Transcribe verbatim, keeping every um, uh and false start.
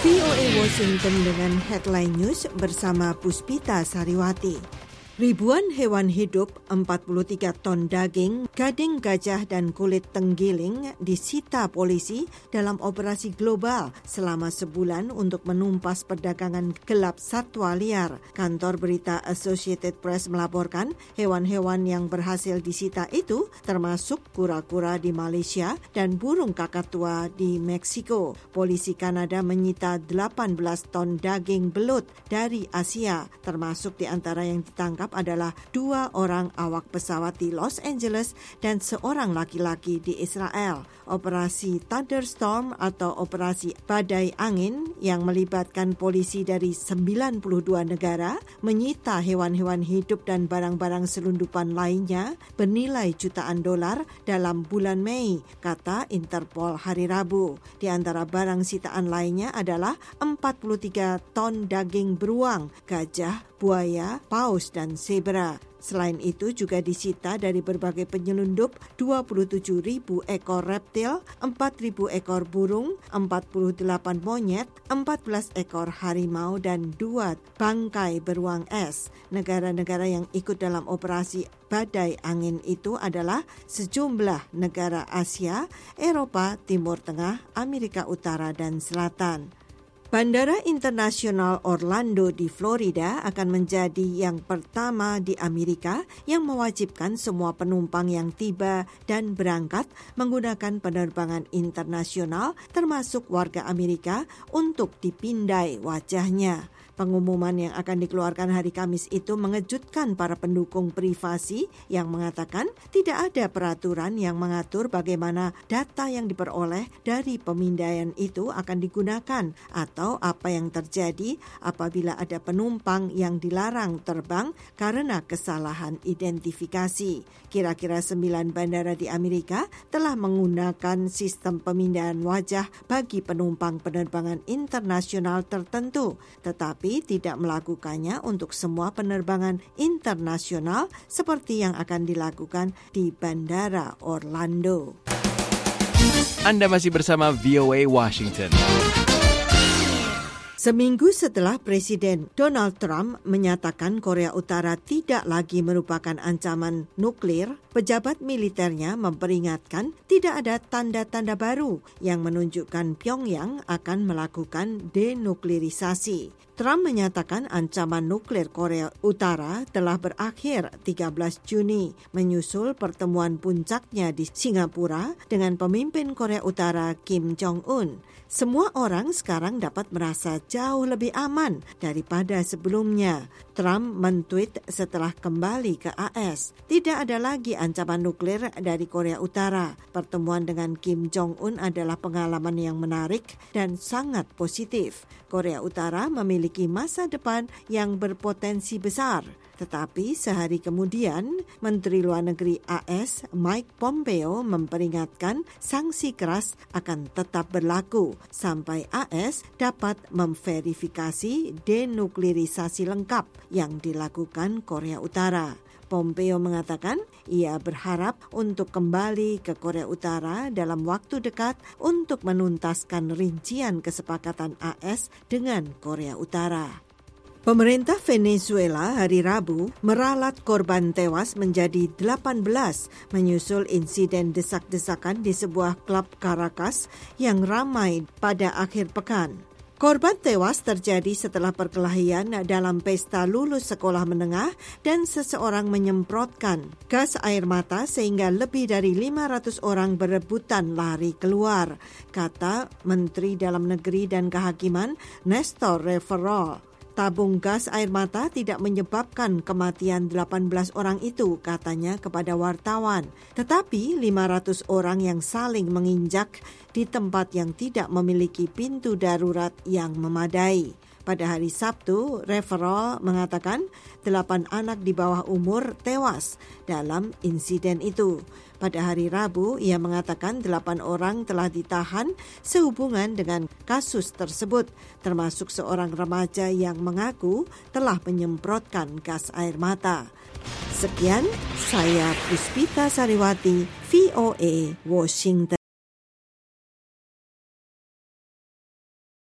V O A Washington dengan headline news bersama Puspita Sariwati. Ribuan hewan hidup, empat puluh tiga ton daging, gading gajah dan kulit tenggiling disita polisi dalam operasi global selama sebulan untuk menumpas perdagangan gelap satwa liar. Kantor berita Associated Press melaporkan hewan-hewan yang berhasil disita itu termasuk kura-kura di Malaysia dan burung kakatua di Meksiko. Polisi Kanada menyita delapan belas ton daging belut dari Asia, termasuk di antara yang ditangkap adalah dua orang awak pesawat di Los Angeles dan seorang laki-laki di Israel. Operasi Thunderstorm atau operasi badai angin yang melibatkan polisi dari sembilan puluh dua negara menyita hewan-hewan hidup dan barang-barang selundupan lainnya bernilai jutaan dolar dalam bulan Mei, kata Interpol hari Rabu. Di antara barang sitaan lainnya adalah empat puluh tiga ton daging beruang, gajah, buaya, paus, dan zebra. Selain itu juga disita dari berbagai penyelundup dua puluh tujuh ribu ekor reptil, empat ribu ekor burung, empat puluh delapan monyet, empat belas ekor harimau, dan dua bangkai beruang es. Negara-negara yang ikut dalam operasi badai angin itu adalah sejumlah negara Asia, Eropa, Timur Tengah, Amerika Utara, dan Selatan. Bandara Internasional Orlando di Florida akan menjadi yang pertama di Amerika yang mewajibkan semua penumpang yang tiba dan berangkat menggunakan penerbangan internasional termasuk warga Amerika untuk dipindai wajahnya. Pengumuman yang akan dikeluarkan hari Kamis itu mengejutkan para pendukung privasi yang mengatakan tidak ada peraturan yang mengatur bagaimana data yang diperoleh dari pemindaian itu akan digunakan atau apa yang terjadi apabila ada penumpang yang dilarang terbang karena kesalahan identifikasi. Kira-kira sembilan bandara di Amerika telah menggunakan sistem pemindaian wajah bagi penumpang penerbangan internasional tertentu, tetapi tidak melakukannya untuk semua penerbangan internasional seperti yang akan dilakukan di Bandara Orlando. Anda masih bersama V O A Washington. Seminggu setelah Presiden Donald Trump menyatakan Korea Utara tidak lagi merupakan ancaman nuklir, pejabat militernya memperingatkan tidak ada tanda-tanda baru yang menunjukkan Pyongyang akan melakukan denuklirisasi. Trump menyatakan ancaman nuklir Korea Utara telah berakhir tiga belas Juni, menyusul pertemuan puncaknya di Singapura dengan pemimpin Korea Utara Kim Jong-un. Semua orang sekarang dapat merasa jauh lebih aman daripada sebelumnya. Trump mentweet setelah kembali ke A S. Tidak ada lagi ancaman nuklir dari Korea Utara. Pertemuan dengan Kim Jong-un adalah pengalaman yang menarik dan sangat positif. Korea Utara memiliki masa depan yang berpotensi besar. Tetapi sehari kemudian, Menteri Luar Negeri A S Mike Pompeo memperingatkan sanksi keras akan tetap berlaku sampai A S dapat memverifikasi denuklirisasi lengkap yang dilakukan Korea Utara. Pompeo mengatakan ia berharap untuk kembali ke Korea Utara dalam waktu dekat untuk menuntaskan rincian kesepakatan A S dengan Korea Utara. Pemerintah Venezuela hari Rabu meralat korban tewas menjadi delapan belas menyusul insiden desak-desakan di sebuah klub Caracas yang ramai pada akhir pekan. Korban tewas terjadi setelah perkelahian dalam pesta lulus sekolah menengah dan seseorang menyemprotkan gas air mata sehingga lebih dari lima ratus orang berebutan lari keluar, kata Menteri Dalam Negeri dan Kehakiman Nestor Reverol. Tabung gas air mata tidak menyebabkan kematian delapan belas orang itu, katanya kepada wartawan. Tetapi lima ratus orang yang saling menginjak di tempat yang tidak memiliki pintu darurat yang memadai. Pada hari Sabtu, Reverol mengatakan delapan anak di bawah umur tewas dalam insiden itu. Pada hari Rabu, ia mengatakan delapan orang telah ditahan sehubungan dengan kasus tersebut, termasuk seorang remaja yang mengaku telah menyemprotkan gas air mata. Sekian, saya Puspita Sariwati, V O A, Washington.